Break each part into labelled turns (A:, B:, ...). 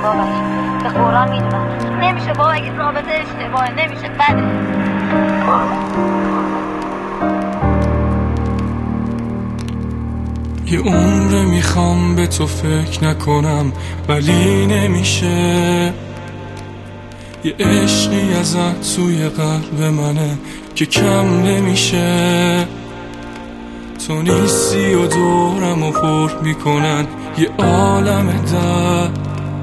A: بابک، به قرآن میدونم نمیشه بابک، این رابطه اشتباهه، نمیشه، بده.
B: یه عمره میخوام به تو فکر نکنم ولی نمیشه. یه عشقی ازت توی قلب منه که کم نمیشه. تو نیستی و دورم و پر میکنن یه عالم درد.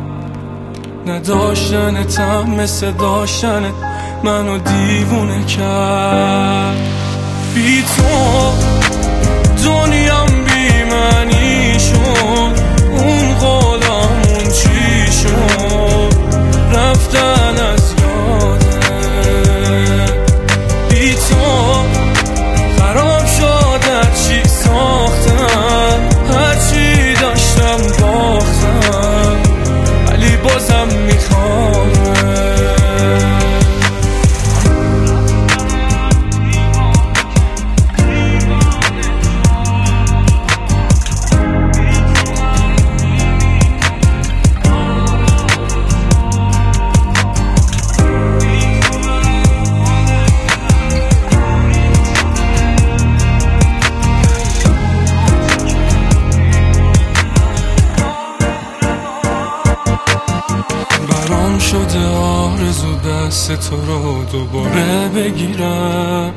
B: نداشتنتم مثل داشتنت منو دیوونه کرد. بی تو دنیام بی معنی شد، اون غلامون چی شد، رفتن از یاده. بی تو خراب شد هرچی ساختم، هرچی داشتم باختم، ولی بازم میخوام. شده آرزو دست تو رو دوباره بگیرم.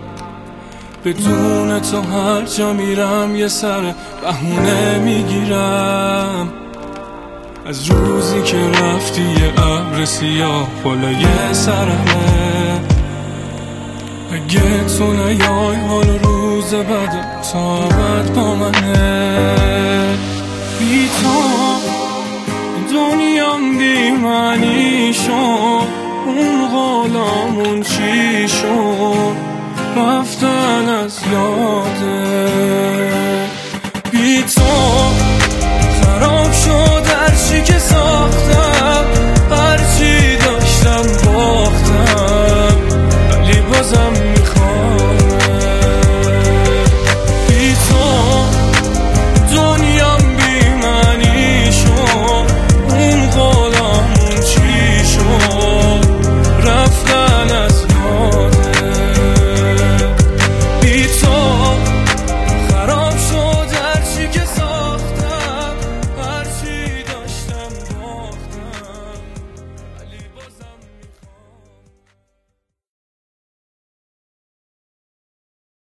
B: بدون تو هر جا میرم یه سر بهونه میگیرم. از روزی که رفتی یه ابر سیاه بالای سرمه. اگه تو نیای حال روز بعد تا ابد با منه. بی تو دنیام بی معنی شد، اون غلامون چی شد، رفتن از یاده.